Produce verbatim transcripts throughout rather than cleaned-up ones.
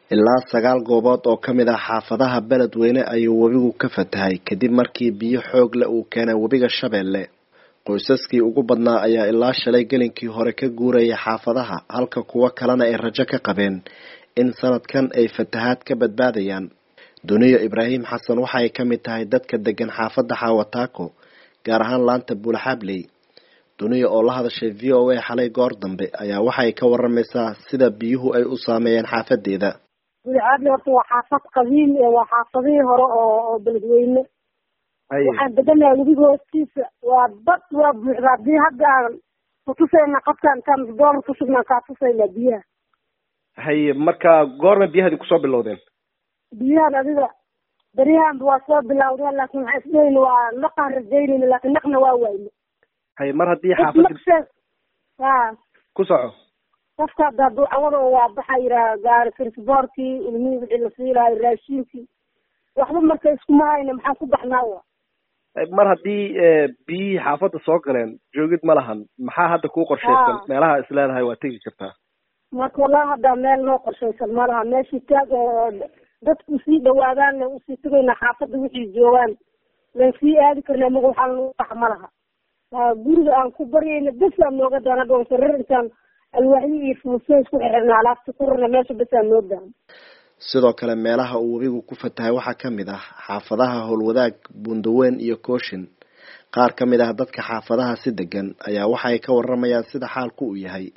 ilaa sagaal goobood oo ka mid ah xaafadaha beledweyne ayuu webigu ka fatahay kadib markii biyo xoog leh uu keenay webiga Shabeelle. qoysaskii ugu badnaa ayaa ilaa shalay gelinkii hore ka guurayay xaafadaha halka kuwa kalena ay rajo ka qabeen in sanadkan ay fatahaad ka badbaadayaan. Duniyo Ibraahim Xasan waxa ay ka mid tahay dadka degan xaafadda Xawataako gaar ahaan laanta Buulaxabley. Duniyo oo la hadashay V O A xalay goor dambe ayaa waxa ay ka waramaysaa sida biyuhu ay u saameeyeen xaafadeeda. Buulaxabley waa xaafad qadiimi ah, waa xaafadii hore oo beledweyne. waxaan deganaa webiga hoostiisa waa bad waa buuxdaa biyo hadda kutusayna qofkaan intaan doolar ku sugnaan kaa tusayna biyaha. haye marka goorma biyahadi kusoo bilowdeen? biyahan adiga beriyahan waa soo bilowdeen laakiin waxaan isleeyahay waa naqaan rajaynayna laakiin naqna waa wayne. haye mar haddii xaafadda haa ku soco qofka hadda ducawada waa baxay yiraa gaari transportkii ilmihii wixii la siilaayo raashinkii waxba marka iskuma hayna maxaan ku baxnaa. mar haddii biyihii xaafadda soo galeen joogid ma lahan maxaa hadda kuu qorshaysan meelaha is leedahay waa tegi kartaa? marka wallahi hadda meel noo qorshaysan ma laha meeshii taag oo dadku sii dhawaadaan usii tagayna xaafadda wixii joogaan lan sii aadi karnaa maga waxaa lagu bax ma laha. guriga aan ku baryayna bes aan nooga daana dhoon sarir intaan alwaaxyo iyo fuusay isku xirxirna alaabta ku rarna meesha bes aan noo daana. sidoo kale meelaha uu webigu ku fatahay waxaa ka mid ah xaafadaha Howlwadaag, Buundaweyn iyo Kooshin. qaar ka mid ah dadka xaafadaha si degan ayaa waxa ay ka waramayaan sida xaalku u yahay.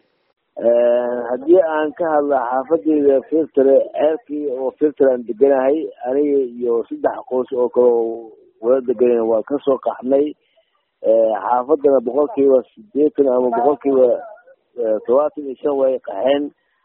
haddii aan ka hadla xaafadeyda filtre ceelkii oo filtre aan deganahay aniga iyo saddex qoys oo kale oo wada deganay waa kasoo qaxnay. xaafadana boqolkiiba sideetan ama boqolkiiba todobaatan iyo shan way qaxeen.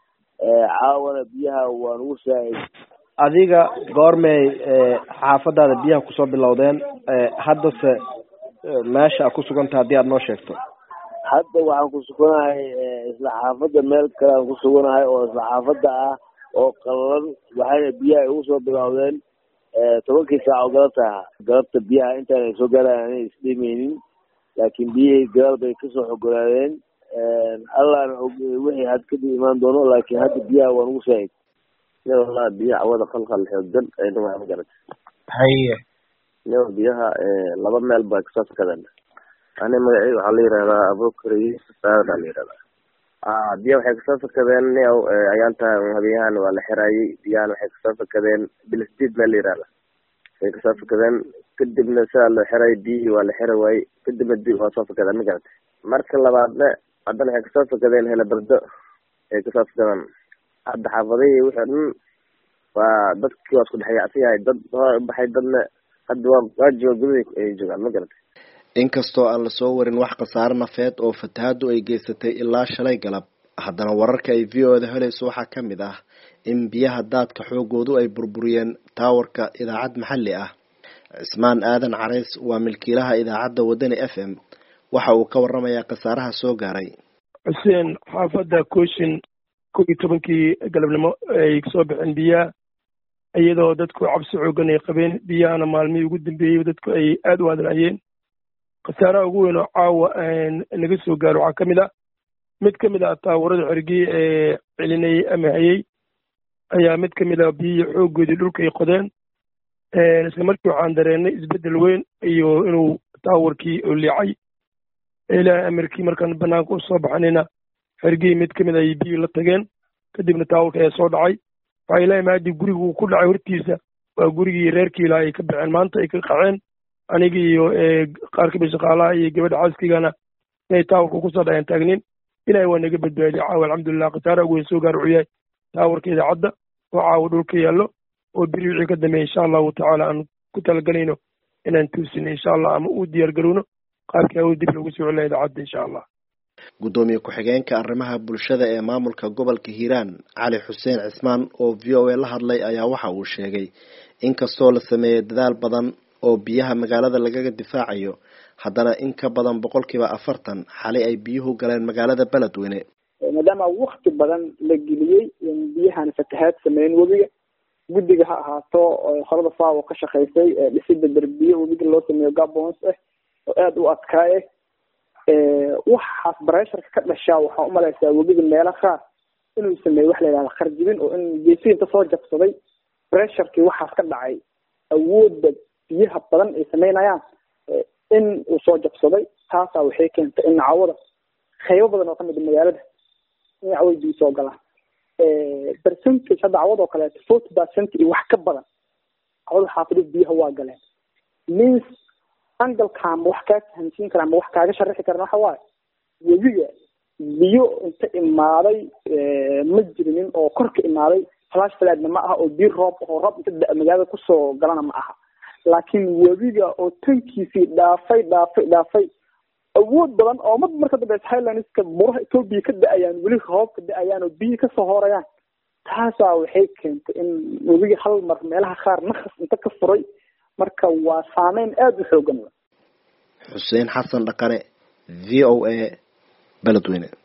caawana biyaha waan ugu saaid. adiga goormay xaafadaada biyaha kusoo bilowdeen haddase meesha ku suganta haddii aad noo sheegto? hadda waxaan ku suganahay isla xaafadda meel kale aan ku suganahay oo isla xaafadda ah oo qalalan waxayna biyaha ugu soo bilowdeen tobankii saac oo galabta galabta biyaha intaan ay soo gaaraan aanay isdhimaynin laakiin biyihii gadaal bay kasoo xogolaadeen. allahna wixii had kadib imaan doono laakiin hadda biyaha waan ugu saaid. والله بيها عوض خلق الحجن أيضا ما مجرد هي نو بيها لبا ميل باكساس كذا أنا مجرد علي رأى أبو كريس سعد علي رأى آه بيها حكساس كذا نيو عيالتها مهبيها ولا حراي بيها حكساس كذا بالسديد مالي رأى حكساس كذا كدب نسال حراي دي ولا حراي كدب الدي وصاف كذا مجرد مركل لبعضنا عندنا حكساس كذا هنا برد حكساس كذا hadda xaafadihii wixii dhan waa dadkii waa isku dhexyaacsiyahay dad baxay dadna hadda waa waa jooga gudaha ay joogaan ma garatay. inkastoo aan lasoo warin wax khasaare nafeed oo fatahaadu ay geysatay ilaa shalay galab haddana wararka ay V O A da helayso waxaa ka mid ah in biyaha daadka xoogoodu ay burburiyeen taawarka idaacad maxalli ah. Cismaan Aadan Careys waa milkiilaha idaacadda Wadani F M waxa uu ka waramayaa khasaaraha soo gaaray. xuseen xaafadda Kooshin kow iyo tobankii galabnimo ay kasoo baxeen biyaha iyadoo dadku cabsi xoogan ay qabeen biyahana maalmihii ugu dambeeyey dadku ay aada u hadlayeen. khasaaraha ugu weyn oo caawa naga soo gaaro waxaa ka mid ah mid ka mid ah taawarada xergii ee celinayay ama hayay ayaa mid ka mid ah biyihii xooggoodii dhulka ay qodeen. isla markii waxaan dareennay isbeddel weyn iyo inuu taawarkii oo liicay. ilaahay amarkii markaan banaanka u soo baxanayna xergii mid ka mid ay biyo la tageen kadibna taawarka ayaa soo dhacay. waxaa ilaahay maadi gurigu ku dhacay hortiisa waa gurigii reerkii ilaa ay ka baxeen maanta ay ka qaceen aniga iyo qaar ka mid shaqaalaha iyo gabadha xaaskigana inay taawarka kusoo dhaceen taagnin. ilaahay waa naga badbaadiyay caawa alxamdulilah. khasaaraha ugu weyn soo gaar wuxuu yahay taawarka idaacadda oo caawa dhulka yaallo oo beri wixii ka dambeeya insha allahu tacaala aan ku talagelayno inaan tuusino insha allah ama u diyaar garowno qaabkii awood dib loogu soo celinayo idaacadda insha allah. gudoomiye ku-xigeenka arrimaha bulshada ee maamulka gobolka Hiiraan Cali Xuseen Cismaan oo V O A la hadlay ayaa waxa uu sheegay in kastoo la sameeyay dadaal badan oo biyaha magaalada lagaga difaacayo haddana in ka badan boqolkiiba afartan xalay ay biyuhu galeen magaalada Beledweyne. maadaama waqti badan la geliyay in biyahan fatahaad sameeyeen webiga guddiga ha ahaato qolada faawo ka shaqeysay dhisidda darbiyo webiga loo sameeyo gabons ah oo aad u adkaayay waxaas bareesharka ka dhashaa waxaa u malaysaa webiga meelo qaar inuu sameeyo wax la yidhahda kharjibin oo in geesihi inta soo jabsaday pressurkii waxaas ka dhacay awoodda biyaha badan ay sameynayaan in uu soo jabsaday taasaa waxay keentay in cawada qaybo badan oo kamid magaalada in cawada biyo soo galaan percentage hadda cawada oo kaleeto forty percent iyo wax ka badan cawada xaafado biyaha waa galeen means angalkaan wax kaa fahamsiin karaa ma wax kaaga sharaxi karna waxa waaye webiga biyo inta imaaday ma jirinin oo korka imaaday flash floodna ma aha oo biyo roob oo roob inta magaalada kusoo galana ma aha laakiin webiga oo tankiisii dhaafay dhaafay dhaafay awood badan oo mad marka dambe Highlandska buraha Ethiopia ka da'ayaan weli roob ka da'ayaan oo biyo ka soo horayaan taasaa waxay keentay in webiga hal mar meelaha qaar nakhas inta ka furay marka waa saameyn aad u xoogan. Xuseen Xasan Dhaqane V O A Beledweyne.